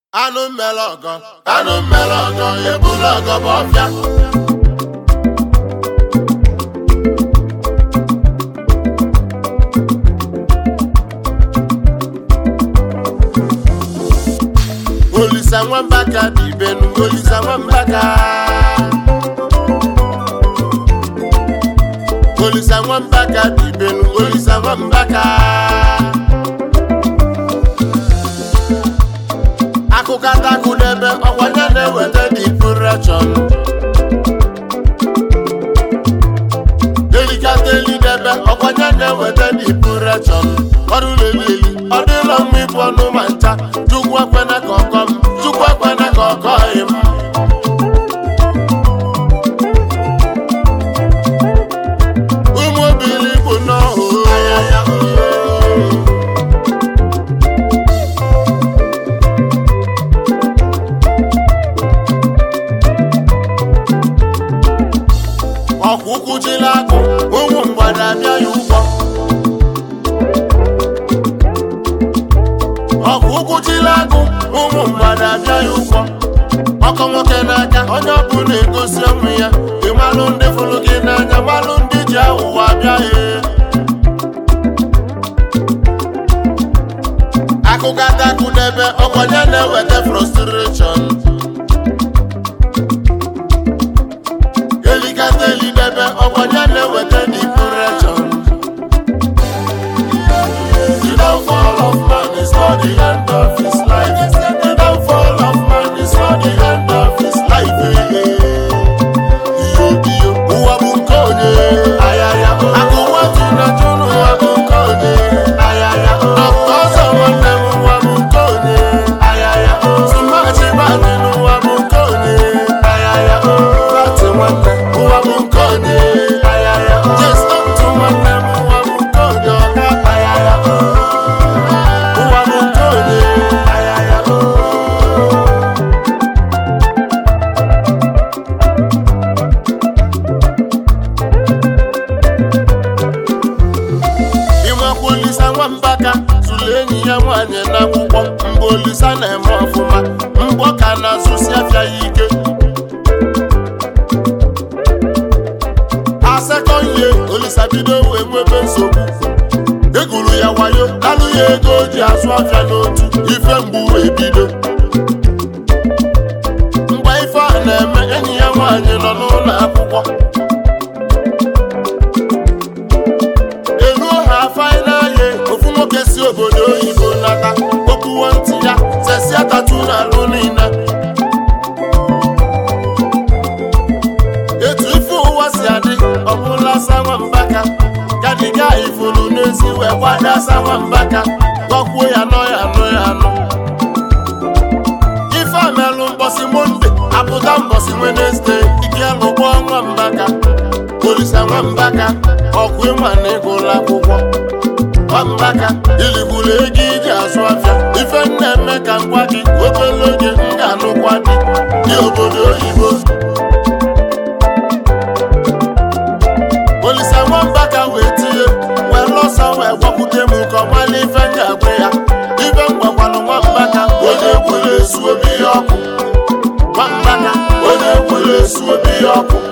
Anụ mmelọgọ ebula ọgọ bụ ọfịa. Olisa nwambaka dị ibenu, olisa nwambaka. Olisa nwambaka dị ibenu, olisa nwambaka. Akụkata akụdebe ọkwanye na-eweta depression. Delikata elidebe ọkwanye na-eweta depression. Ọrụ lelili ọ dịla mma ịbụ ọnụ ma ncha. Chukwu ekwena ka ọkọ m, Chukwu ekwena ka ọkọ m. Ụmụ obili bụ n'ọhụ ọkwụkwụ jila akụ, ụmụ mgbada abịa ya ụgwọ. Ọkwụkwụ jila akụ, ụmụ mgbada abịa ya ụgwọ. Ọkọ nwoke n'aka, onye ọbụla egosi onwe ya. Ịmalụ ndị fụrụ gị n'anya, malụ ndị ji aghụghọ abịa ya. Akụkata akụdebe ọkwanye na-eweta frustration. Delikata elidebe ọkwanye na-eweta depression. The downfall of man is not the end of his life. The downfall of man is not the end of his life. Iyo ụwa bụ nke onye. Akụwa tụna tụnụ ụwa bụ nke onye. Akụ ọzọ nwanne m ụwa bụ nke onye. Tụmachi badị n'ụwa bụ nke onye. Bati nwanne ụwa bụ nke onye. Jestọntụ nwanne m ụwa bụ nke onye. Ụwa bụ nke onye. Ịmakwa Olisa nwambaka tụrụ enyi ya nwaanyị n'akwụkwọ. Mgbe Olisa na-eme ọfụma, mgbọ ka na-azụsi afịa ya ike. Asekọnye Olisa bido wee nwebe nsogbu. Egwuru ya wayo, alụ ya ego o ji azụ afịa n'otu. Ife mgbu wee bido. Mgbe ife a na-eme, enyi ya nwaanyị nọ n'ụlọ akwụkwọ. Eruo ha faịnaye, ofu nwoke si obodo oyibo nata. Okpuwo ntị ya, sesia tatu n'alụ niile. Etu ife ụwa si adị, ọbụla asa nwambaka. Gadiga ifuru n'ezi wee gbada asa nwambaka. Gọkwuo ya nọ ya nọ ya nọ. Ife amelụ mbọsị Monde, apụta mbọsị Wenesde. Ike lụgbọ nwambaka. Olisa nwambaka, ọkụ ịma na ịgụla akwụkwọ. Nwambaka, iligburu ego iji azụ afịa. Ife na-eme ka ngwa gị, obere oge m ga-anụkwa dị. Dị obodo oyibo. Olisa nwambaka wee tinye, wee lọsa wee gwakwute m ka ọ mala ife m ga-agwa ya. Ife m gwakwanụ nwambaka, onye ekwere esu obi ya ọkụ. Nwambaka, onye ekwere esu obi ya ọkụ.